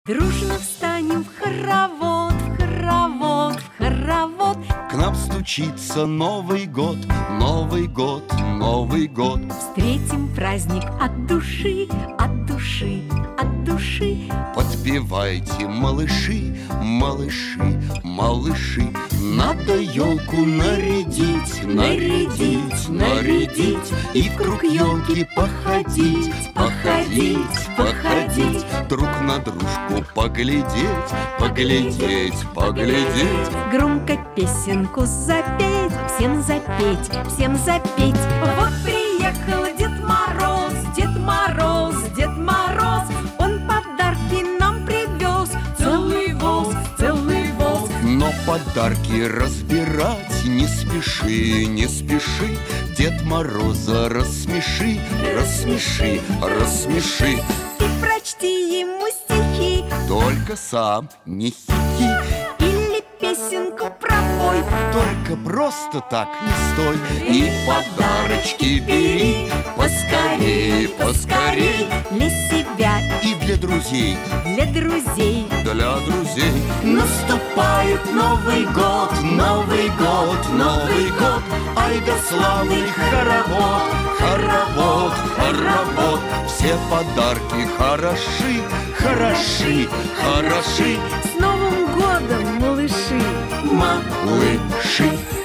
Дружно встанем в хоровод, в хоровод, в хоровод. К нам стучится Новый год, Новый год, Новый год. Встретим праздник от души, от души, от души. Подпевайте, малыши, малыши, малыши. Надо елку нарядить, нарядить, нарядить. И в круг елки походить, походить, походить. Друг на дружку поглядеть, поглядеть, поглядеть. Громко песенку запеть, всем запеть, всем запеть. Вот приехал Дед Мороз, Дед Мороз, Дед Мороз. Он подарки нам привез, целый воз, целый воз. Но подарки разбирать не спеши, не спеши. Дед Мороза рассмеши, рассмеши, рассмеши. И прочти ему стихи, Только сам не хихи, или песенку пропой. только просто так не стой. И подарочки бери, поскорей, поскорей. Для себя И для друзей, и для друзей. для друзей. Наступает Новый год, Новый год, Новый год. Ай да славный хоровод, хоровод, хоровод. Все подарки хороши, хороши, хороши. С Новым годом, малыши! Малыши.